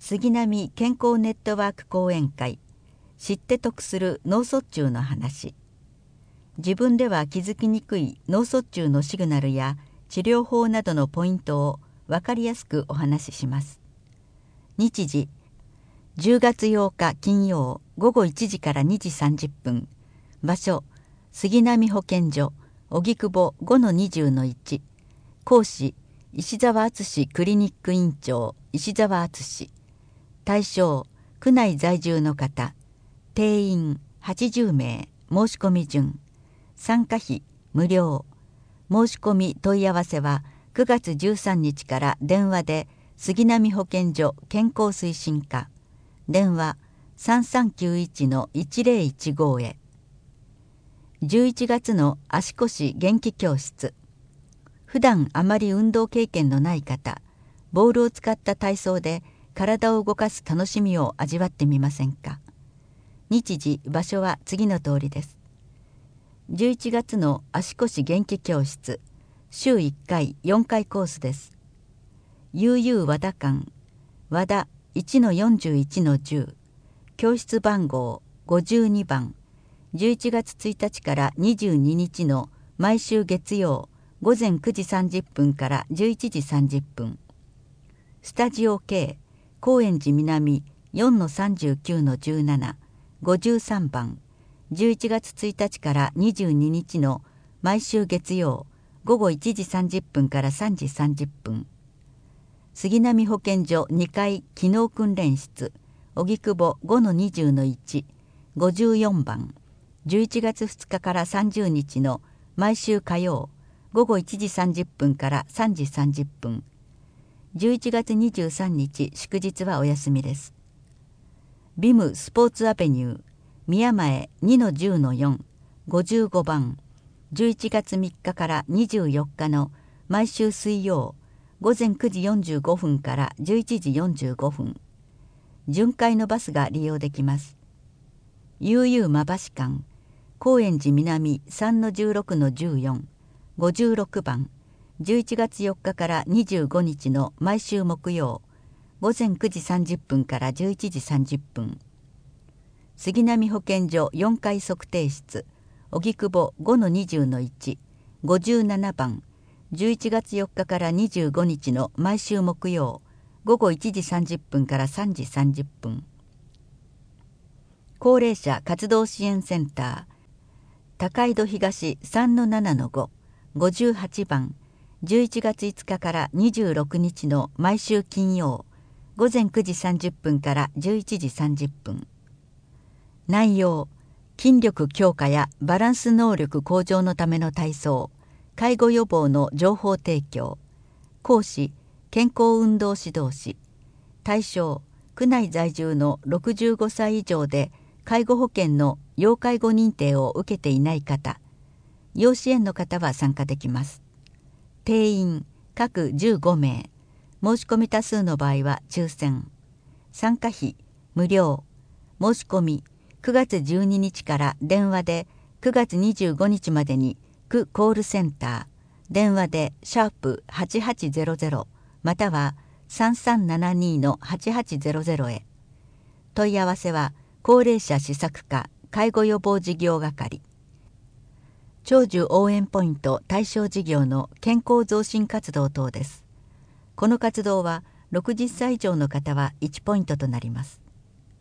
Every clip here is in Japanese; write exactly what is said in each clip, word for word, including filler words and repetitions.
杉並健康ネットワーク講演会、知って得する脳卒中の話。自分では気づきにくい脳卒中のシグナルや治療法などのポイントを分かりやすくお話しします。日時じゅうがつようか金曜午後いちじからにじさんじゅっぷん。場所杉並保健所荻窪 ごのにじゅうのいち。講師石澤敦クリニック院長石澤敦。対象区内在住の方。定員はちじゅうめい。申し込み順。参加費無料。申し込み問い合わせはくがつじゅうさんにちから電話で杉並保健所健康推進課。電話 さんさんきゅういちのいちぜろいちご へ。じゅういちがつの足腰元気教室。普段あまり運動経験のない方、ボールを使った体操で体を動かす楽しみを味わってみませんか。日時場所は次の通りです。じゅういちがつの足腰元気教室、週いっかいよんかいコースです。ゆうゆう和田館、和田 いちのよんじゅういちのじゅう、教室番号ごじゅうにばん、じゅういちがつついたちからにじゅうににちの毎週月曜午前くじさんじゅっぷんからじゅういちじさんじゅっぷん。スタジオ K、高円寺南 よんのさんじゅうきゅうのじゅうなな、ごじゅうさんばん、じゅういちがつついたちからにじゅうににちの毎週月曜午後いちじさんじゅっぷんからさんじさんじゅっぷん。杉並保健所にかい機能訓練室荻窪 ごのにじゅうのいち、ごじゅうよんばん、じゅういちがつふつかからさんじゅうにちの毎週火曜午後いちじさんじゅっぷんからさんじさんじゅっぷん。じゅういちがつにじゅうさんにち祝日はお休みです。ビムスポーツアベニュー宮前 にのじゅうのよん、ごじゅうごばん、じゅういちがつみっかからにじゅうよっかの毎週水曜午前くじよんじゅうごふんからじゅういちじよんじゅうごふん。巡回のバスが利用できます。ゆうゆう馬橋間高円寺南 さんのじゅうろくのじゅうよん、ごじゅうろくばん、じゅういちがつよっかからにじゅうごにちの毎週木曜午前くじさんじゅっぷんからじゅういちじさんじゅっぷん。杉並保健所よんかい測定室荻窪 ごのにじゅうのいち、ごじゅうななばん、じゅういちがつよっかからにじゅうごにちの毎週木曜午後いちじさんじゅっぷんからさんじさんじゅっぷん。高齢者活動支援センター高井戸東 さんのななのご、ごじゅうはちばん、じゅういちがついつかからにじゅうろくにちの毎週金曜午前くじさんじゅっぷんからじゅういちじさんじゅっぷん。内容筋力強化やバランス能力向上のための体操、介護予防の情報提供。講師健康運動指導士。対象区内在住のろくじゅうごさい以上で介護保険の要介護認定を受けていない方、要支援の方は参加できます。定員各じゅうごめい。申し込み多数の場合は抽選。参加費無料。申し込みくがつじゅうににちから電話でくがつにじゅうごにちまでに区コールセンター電話でシャープはちはちゼロゼロまたはさんさんななにのはちはちゼロゼロへ。問い合わせは高齢者施策課介護予防事業係。長寿応援ポイント対象事業の健康増進活動等です。この活動はろくじゅっさい以上の方はいちポイントとなります。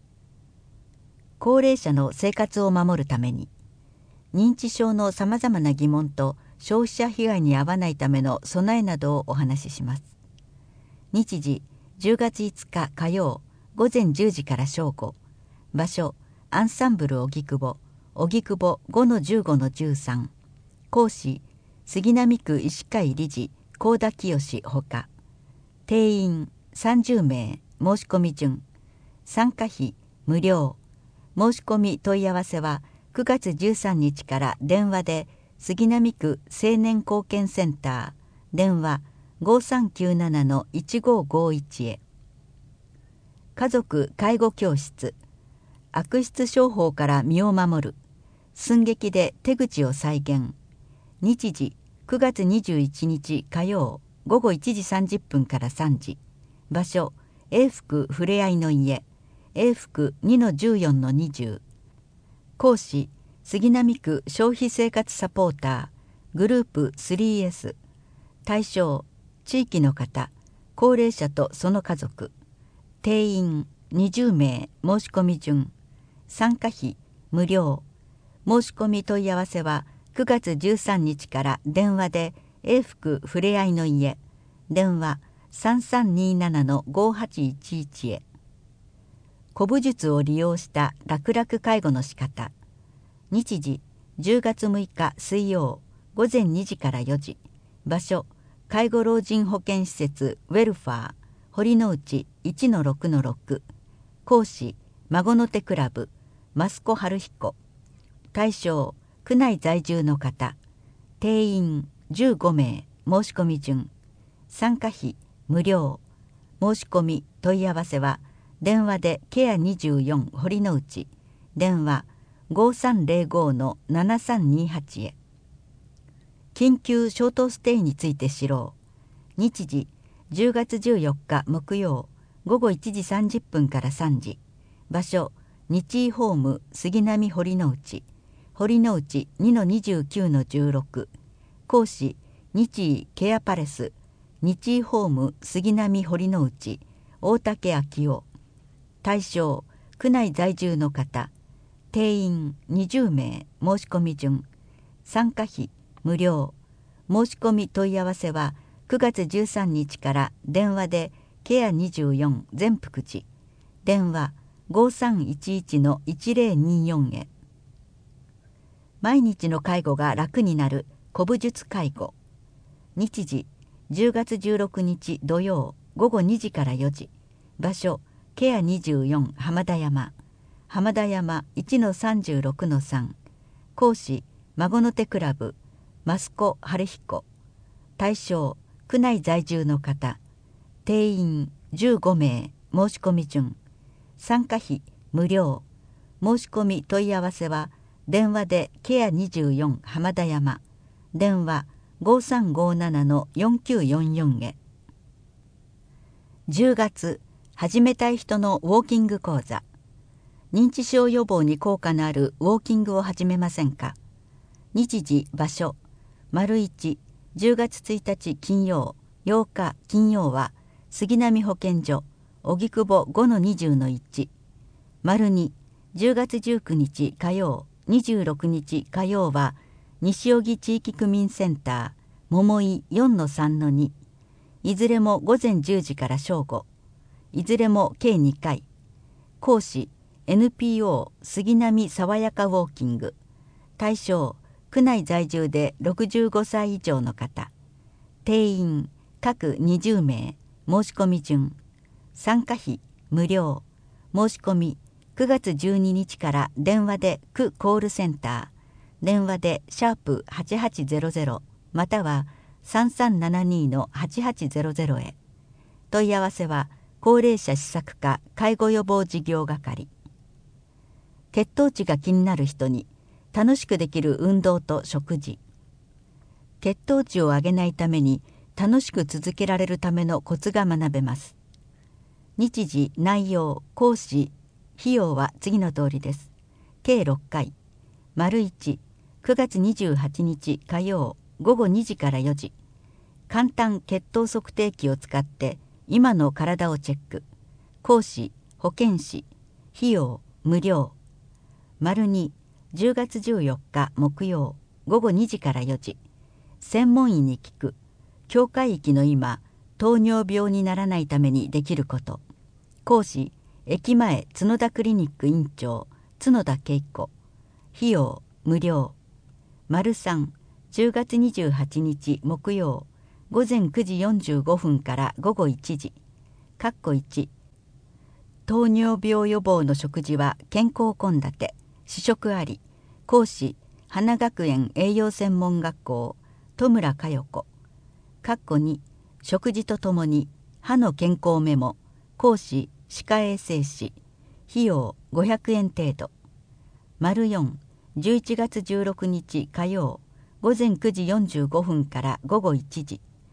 高齢者の生活を守るために認知症のさまざまな疑問と消費者被害に遭わないための備えなどをお話しします。日時じゅうがついつか火曜午前じゅうじから正午。場所アンサンブル荻窪荻窪 ごのじゅうごのじゅうさん。講師杉並区医師会理事幸田清ほか。定員さんじゅうめい。申し込み順。参加費無料。申し込み問い合わせはくがつじゅうさんにちから電話で杉並区青年貢献センター電話 ごさんきゅうななのいちごごいち へ。家族介護教室悪質商法から身を守る寸劇で手口を再現。日時くがつにじゅういちにち火曜午後いちじさんじゅっぷんからさんじ。場所永福ふれあいの家永福 にのじゅうよんのにじゅう。講師杉並区消費生活サポーターグループ スリーエス。 対象地域の方、高齢者とその家族。定員にじゅうめい。申し込み順。参加費無料。申し込み問い合わせはくがつじゅうさんにちから電話で永福ふれあいの家電話 さんさんにーななのごはちいちいち へ。古武術を利用した楽々介護の仕方。日時じゅうがつむいか水曜ごぜんにじからよじ。場所介護老人保健施設ウェルファー堀之内 いちのろくのろく。講師孫の手クラブ益子春彦。対象区内在住の方。定員じゅうごめい。申し込み順。参加費無料。申し込み問い合わせは電話でケアにじゅうよん堀之内電話 ごさんぜろごのななさんにはち へ。緊急ショートステイについて知ろう。日時じゅうがつじゅうよっか木曜ごごいちじさんじゅっぷんからさんじ。場所日医ホーム杉並堀之内堀之内 にのにじゅうきゅうのじゅうろく。講師日医ケアパレス日医ホーム杉並堀之内大竹昭夫。対象区内在住の方。定員にじゅうめい。申し込み順。参加費無料。申し込み問い合わせはくがつじゅうさんにちから電話でケアにじゅうよん全福寺電話 ごさんいちいちのいちぜろによん へ。毎日の介護が楽になる古武術介護。日時じゅうがつじゅうろくにち土曜ごごにじからよじ。場所ケアにじゅうよん浜田山浜田山 いちのさんじゅうろくのさん。講師孫の手クラブ益子春彦。対象区内在住の方。定員じゅうごめい。申し込み順。参加費無料。申し込み問い合わせは電話でケアにじゅうよん浜田山電話 ごさんごななのよんきゅうよんよん へ。じゅうがつ始めたい人のウォーキング講座。認知症予防に効果のあるウォーキングを始めませんか。日時場所丸一じゅうがつついたち金曜ようか金曜は杉並保健所荻窪 ごのにじゅうのいち。丸にじゅうがつじゅうくにち火曜にじゅうろくにち火曜は西荻地域区民センター桃井 よんのさんのに。いずれもごぜんじゅうじから正午。いずれも計にかい。講師 エヌピーオー 杉並さわやかウォーキング。対象区内在住でろくじゅうごさい以上の方。定員各にじゅうめい。申し込み順。参加費無料。申し込みくがつじゅうににちから電話で区コールセンター電話でシャープはちはちゼロゼロまたはさんさんななにのはちはちゼロゼロへ。問い合わせは高齢者施策課介護予防事業係。血糖値が気になる人に楽しくできる運動と食事。血糖値を上げないために楽しく続けられるためのコツが学べます。日時内容講師費用は次の通りです。計ろっかい。丸いちくがつにじゅうはちにち火曜ごごにじからよじ。簡単血糖測定器を使って今の体をチェック。講師保健師。費用無料。丸にじゅうがつじゅうよっか木曜ごごにじからよじ。専門医に聞く。境界域の今糖尿病にならないためにできること。講師駅前角田クリニック院長角田恵子。費用無料。丸さんじゅうがつにじゅうはちにち木曜ごぜんくじよんじゅうごふんからごごいちじ。かっこいち糖尿病予防の食事は健康献立試食あり。講師花学園栄養専門学校戸村佳代子。かっこに食事とともに歯の健康メモ。講師歯科衛生士。費用ごひゃくえん程度。丸よんじゅういちがつじゅうろくにち火曜ごぜんくじよんじゅうごふんからごごいちじ。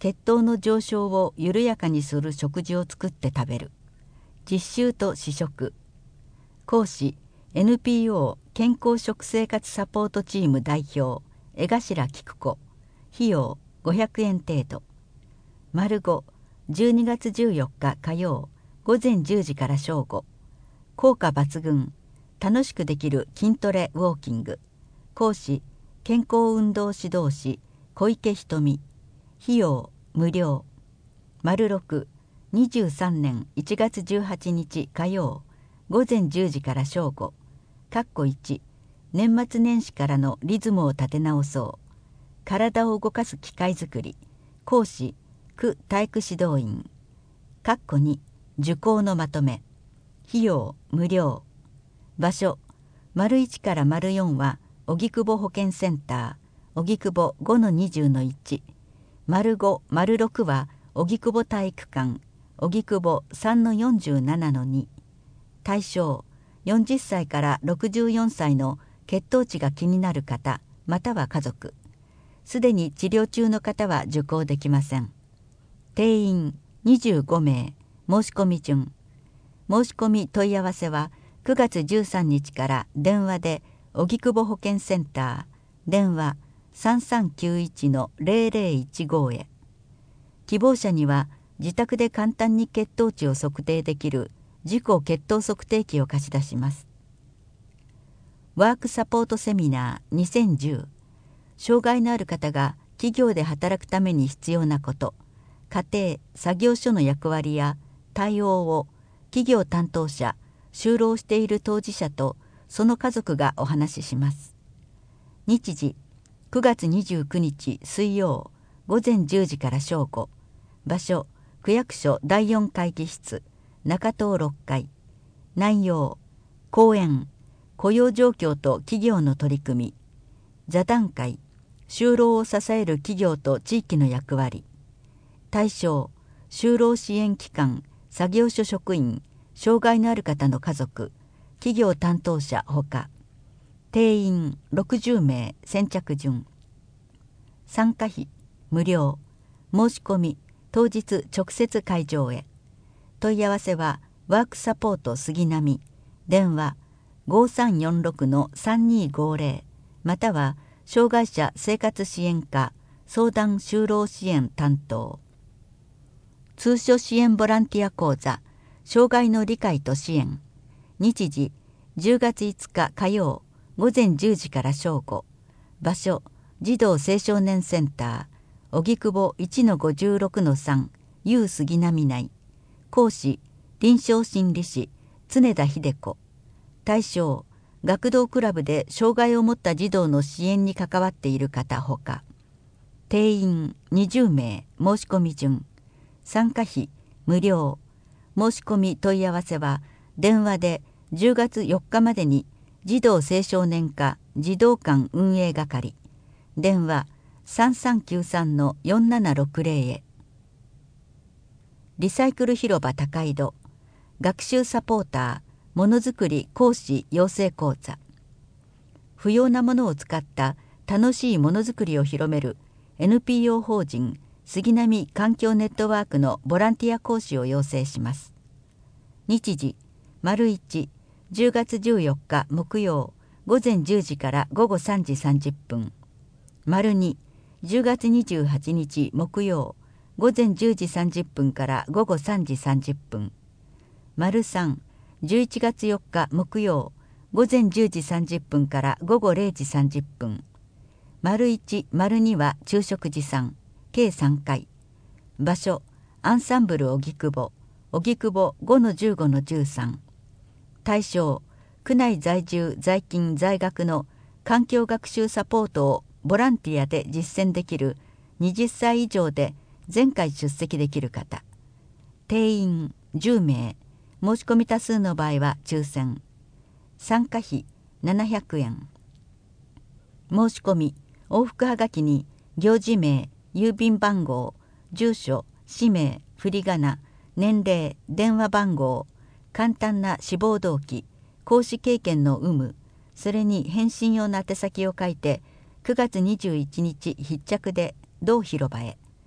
血糖の上昇を緩やかにする食事を作って食べる。実習と試食。講師 エヌピーオー 健康食生活サポートチーム代表江頭菊子。費用ごひゃくえん程度。丸ご、じゅうにがつじゅうよっか火曜午前じゅうじから正午。効果抜群。楽しくできる筋トレウォーキング。講師健康運動指導士小池瞳。費用無料。丸ろく、にじゅうさんねんいちがつじゅうはちにち火曜午前じゅうじから正午。かっこいち、年末年始からのリズムを立て直そう。体を動かす機会づくり。講師区体育指導員。かっこに、受講のまとめ。費用無料。場所丸いちから丸よんは荻窪保健センター荻窪 ごのにじゅうのいち、丸ご、丸ろくは荻窪体育館荻窪 さんのよんじゅうななのに。対象よんじゅっさいからろくじゅうよんさいの血糖値が気になる方または家族。すでに治療中の方は受講できません。定員にじゅうごめい。申し込み順。申し込み問い合わせはくがつじゅうさんにちから電話で荻窪保健センター電話 さんさんきゅういちのゼロゼロいちご へ。希望者には自宅で簡単に血糖値を測定できる自己血糖測定器を貸し出します。ワークサポートセミナーにせんじゅう。障害のある方が企業で働くために必要なこと、家庭・作業所の役割や対応を企業担当者、就労している当事者とその家族がお話しします。日時くがつにじゅうくにち水曜午前じゅうじから正午。場所区役所だいよん会議室中棟ろっかい。内容講演雇用状況と企業の取り組み。座談会就労を支える企業と地域の役割。対象就労支援機関作業所職員障害のある方の家族企業担当者ほか。定員ろくじゅうめい。先着順。参加費無料。申し込み当日直接会場へ。問い合わせはワークサポート杉並電話 ごさんよんろくのさんにごゼロ または障害者生活支援課相談就労支援担当。通所支援ボランティア講座障害の理解と支援。日時じゅうがついつか火曜午前じゅうじから正午。場所児童青少年センター荻窪 いちのごじゅうろくのさん U 杉並内。講師臨床心理士常田秀子。対象学童クラブで障害を持った児童の支援に関わっている方ほか。定員にじゅうめい。申し込み順。参加費無料。申し込み問い合わせは電話でじゅうがつよっかまでに児童青少年課児童館運営係電話 さんさんきゅうさんのよんななろくゼロ へ。リサイクル広場高井戸学習サポーターものづくり講師養成講座。不要なものを使った楽しいものづくりを広める エヌピーオー 法人杉並環境ネットワークのボランティア講師を養成します。日時丸いち、じゅうがつじゅうよっか木曜午前じゅうじから午後さんじさんじゅっぷん。丸に、じゅうがつにじゅうはちにち木曜午前じゅうじさんじゅっぷんから午後さんじさんじゅっぷん。丸さん、じゅういちがつよっか木曜午前じゅうじさんじゅっぷんから午後れいじさんじゅっぷん。丸いち、丸には昼食持参計さんかい。場所アンサンブル荻窪荻窪 ごのじゅうごのじゅうさん。対象区内在住在勤在学の環境学習サポートをボランティアで実践できるはたち以上で前回出席できる方。定員じゅうめい。申し込み多数の場合は抽選。参加費ななひゃくえん。申し込み往復はがきに行事名郵便番号住所氏名振り仮名年齢電話番号簡単な志望動機講師経験の有無それに返信用の宛先を書いてくがつにじゅういちにち必着で同広場へ。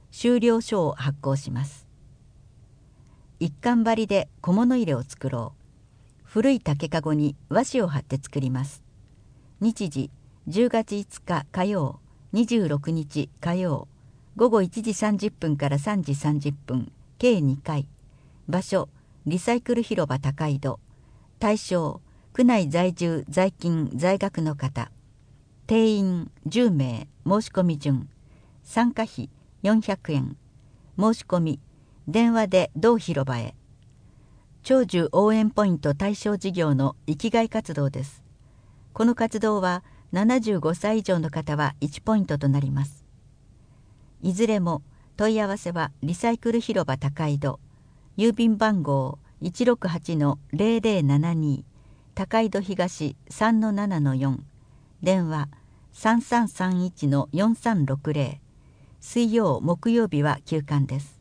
終了書を発行します。一貫張りで小物入れを作ろう。古い竹かごに和紙を貼って作ります。日時じゅうがついつか火曜、にじゅうろくにち火曜、ごごいちじさんじゅっぷんからさんじさんじゅっぷん、計にかい。場所リサイクル広場高井戸。対象区内在住在勤在学の方。定員じゅうめい。申し込み順参加費よんひゃくえん。申し込み電話で同広場へ。長寿応援ポイント対象事業の生きがい活動です。この活動はななじゅうごさい以上の方はいちポイントとなります。いずれも問い合わせはリサイクル広場高井戸、郵便番号 いちろくはちのぜろぜろななに 高井戸東 さんのななのよん、電話 さんさんさんいちのよんさんろくぜろ、水曜木曜日は休館です。